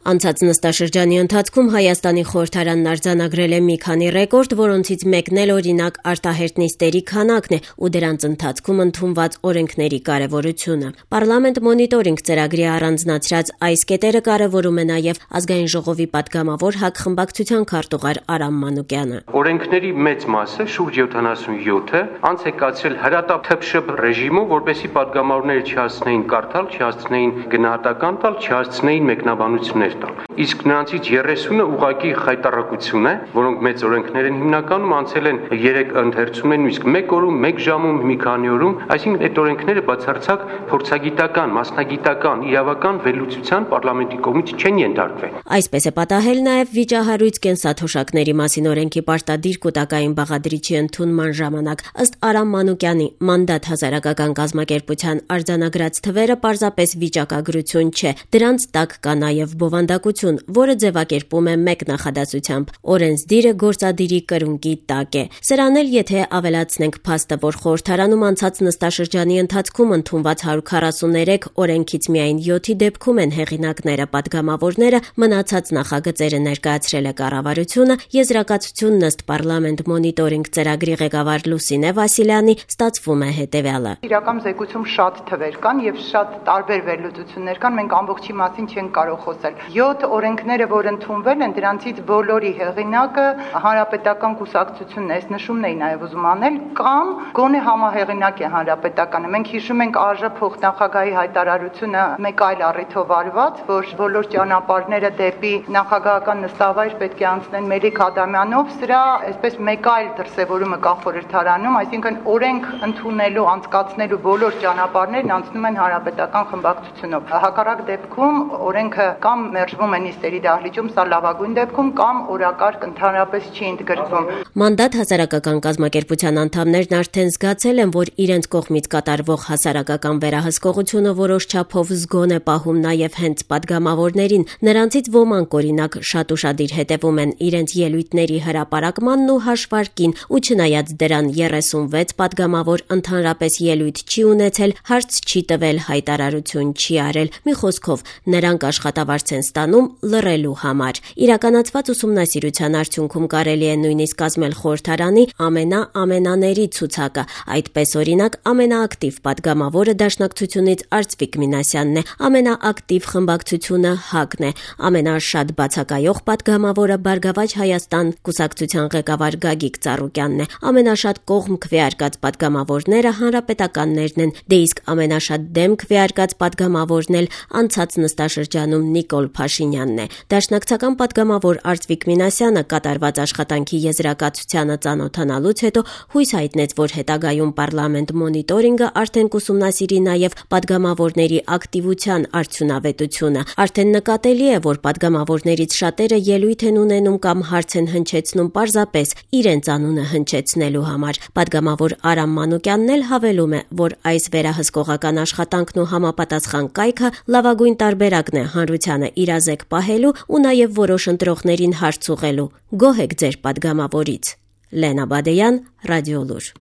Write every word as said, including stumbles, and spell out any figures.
Անցած նստաշրջանի ընթացքում Հայաստանի խորհրդարանն արձանագրել է մի քանի ռեկորդ, որոնցից մեկն էլ օրինակ արտահերթ նիստերի քանակն է ու դրանց ընթացքում ընդունված օրենքների կարևորությունը։ Պարլամենտ մոնիտորինգ ծրագրի առանձնացրած այս կետերը կարևորում է նաև Ազգային ժողովի պատգամավոր հակխմբակցության քարտուղար Արամ Մանուկյանը։ Օրենքների մեծ մասը, շուրջ յոթանասունյոթը, անց է կացրել հրատապ-թփշփ ռեժիմով, որպեսզի պատգամավորները չհասցնեին կարդալ, չհասցնեին գնահատական տալ, չհասցնեին մեկնաբանություններ տալ։ Իսկ նրանցից երեսունը ուղղակի խայտառակություն է, որոնք մեծ օրենքներ են հիմնականում անցել են երեք ընթերցումներ, նույնիսկ մեկ օրում, մեկ ժամում, մի քանի օրում, այսինքն այդ օրենքները բացարձակ փորձագիտական, մասնագիտական, իրավական վերլուծության պարլամենտի կողմից չեն ենթարկվել։ Այսպես է պատահել նաև վիճահարույց կենսաթոշակների մասին օրենքի պարտադիր կൂട്ടակային բաղադրիչի ընդունման ժամանակ։ Ըստ Արամ Մանուկյանի, մանդատ հասարակական կազմակերպության արձանագրած թվերը պարզապես վիճակագրություն չէ, դրանց տակ կա նաև բովանդակություն, որը ձևակերպում է մեկ նախադասությամբ՝ օրենսդիրը գործադիրի կրունկի տակ է։ Սրան էլ եթե ավելացնենք փաստը, որ խորհրդարանում անցած նստաշրջանի ընթացքում ընդունված հարյուր քառասուններեք օրենքից միայն յոթի դեպքում են հեղինակները պատգամավորները, մնացած նախագծերը ներկայացրել է կառավարությունը, եզրակացությունն ըստ պարլամենտ մոնիտորինգ ծրագրի ղեկավար Լուսինե Վասիլյանի ստացվում է հետևյալը։ Իրական զեկույցում շատ թվեր կան եւ շատ տարբեր վերլուծություններ կան, մենք ամբողջի մասին չենք կարող խոսել։ յոթ օրենքները, որ ընդունվել են, դրանցից բոլորի հեղինակը հանրապետական կուսակցությունն է, այս նշումն էի նաև ուզում անել, կամ գոնե համահեղինակ է հանրապետականը։ Մենք հիշում ենք ԱԺ փոխնախագահի հայտարարությունը մեկ այլ առիթով արված, որ բոլոր ճանապարհները դեպի նախագահական նստավայր պետք է անցնեն Մելիք Ադամյանով, սրա այսպես մեկ այլ դրսևորումը կա խորհրդարանում, այսինքն օրենք ընդունելու, անցկացնելու բոլոր ճանապարհներն անցնում են հանրապետական խմբակցությունով։ Հակառակ դեպքում օրենքը կամ մերժվում է նիստերի դահլիճում, սա լավագույն դեպքում, կամ օրակարգ ընդհանրապես չի ընդգրկվում։ Մանդատ հասարակական կազմակերպության անդամներն արդեն զգացել են, որ իրենց կողմից կատարվող հասարակական վերահսկողությունը որոշ չափով զգոն է պահում նաև հենց պատգամավորներին։ Նրանցից ոմանք օրինակ շատ ուշադիր հետևում են իրենց ելույթների հրապարակմանն ու հաշվարկին, ու չնայած դրան երեսունվեց պատգամավոր ընդհանրապես ելույթ չի ունեցել, հարց չի տվել, հայտարարություն չի արել։ Մի խոսքով, նրանք աշխատավարձ են ստանում լռելու համար։ Իրականացված ուսումնասիրության արդյունքում կարելի է նույնիսկ կազմել խորհրդարանի ամենա-ամենաների ցուցակը։ Այդպես օրինակ ամենաակտիվ պատգամավորը Դաշնակցությունից Արծվիկ Մինասյանն է, ամենաակտիվ խմբակցությունը ՀԱԿ-ն է, ամենաշատ բացակայող պատգամավորը Բարգավաճ Հայաստան կուսակցության ղեկավար Գագիկ Ծառուկյանն է, ամենաշատ կողմ քվեարկած պատգամավորները հանրապետականներն են, դե իսկ ամենաշատ դեմ քվեարկած պատգամավորն էլ անցած նստաշրջանում Նիկոլ Փաշինյանն է։ Դաշնակցական պատգամավոր Արծվիկ Մինասյանը կատարված աշխատանքի եզրակացությանը ծանոթանալուց հետո հույս հայտնեց, որ հետագայում պարլամենտ մոնիտորինգը արդեն կուսումնասիրի նաև պատգամավորների ակտիվության արդյունավետությունը։ Արդեն նկատելի է, որ պատգամավորներից շատերը ելույթ են ունենում կամ հարց են հնչեցնում պարզապես իրենց անունը հնչեցնելու համար։ Պատգամավոր Արամ Մանուկյանն էլ հավելում է, որ այս վերահսկողական աշխատանքն ու համապատասխան կայքը լավագույն տարբերակն է հանրությանը իրազեկ պահելու ու նաև որոշ ընտրողներին հարց ուղղելու։ Գոհ եք ձեր պատգամավորից։ Լենա Բադեյան, Ռադիոլուր։